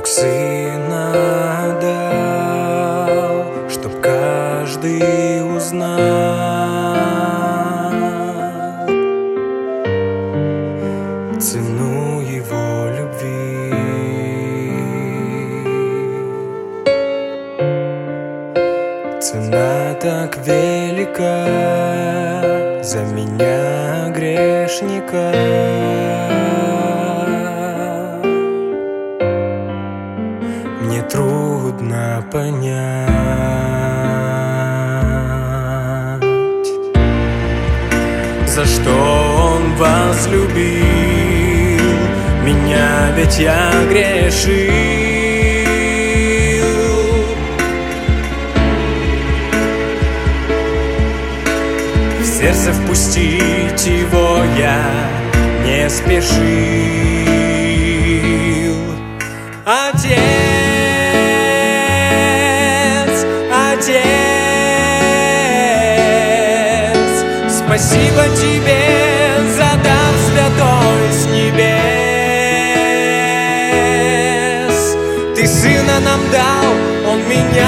Бог Сына дал, чтоб каждый узнал цену Его любви. Цена так велика за меня, грешника. Мне трудно понять, за что Он возлюбил меня, ведь я грешил. В сердце впустить Его я не спешил. Отец, Отец, спасибо Тебе за дар святой с небес. Ты Сына нам дал, Он меня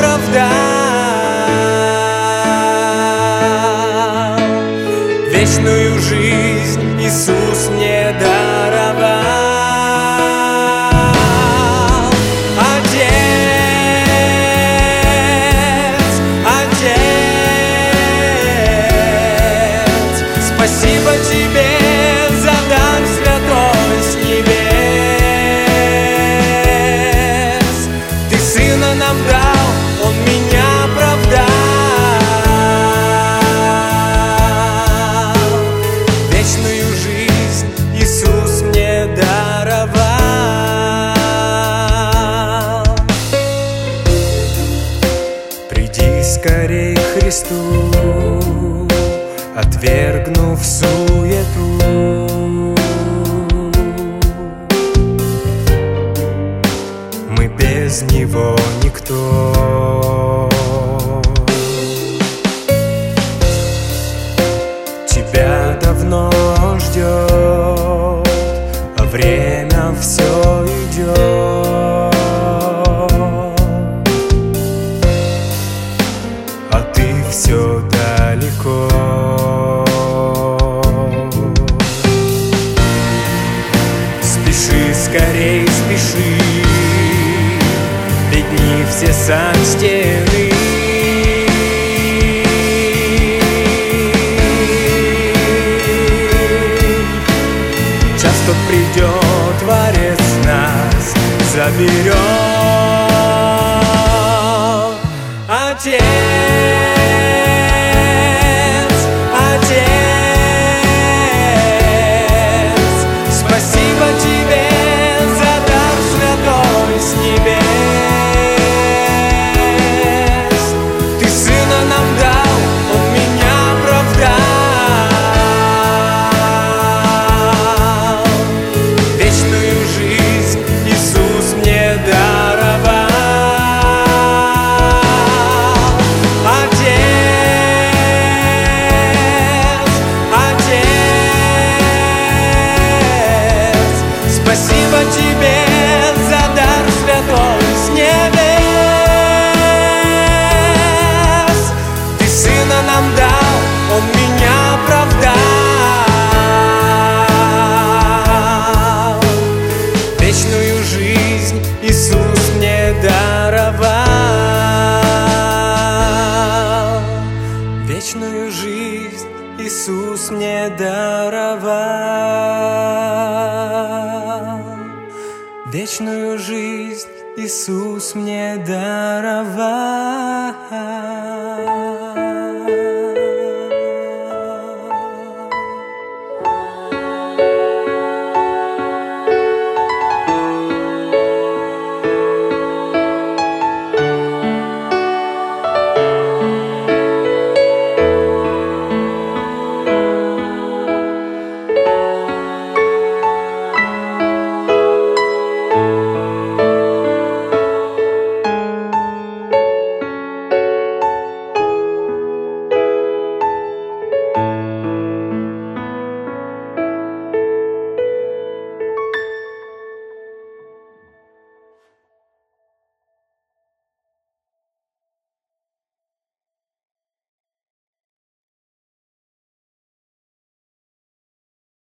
оправдал. Вечную жизнь Иисус мне даровал. Спасибо Тебе за дар святой с небес. Ты Сына нам дал, Он меня оправдал. Вечную жизнь Иисус мне даровал. Приди скорей к Христу, отвергнув суету. Мы без Него никто. Тебя давно ждет, а время все идет, а ты все далеко. Скорей спеши, ведь дни все сочтены. Час тот придет, Творец нас заберет. Отец, Отец, спасибо Тебе за дар святой с небес. Ты Сына нам дал, Он меня оправдал. Вечную жизнь Иисус мне даровал. Отец, Отец, спасибо Тебе за дар святой с небес. Ты Сына нам дал, Он меня оправдал. Вечную жизнь Иисус мне даровал. Вечную жизнь Иисус мне даровал. Вечную жизнь Иисус мне даровал.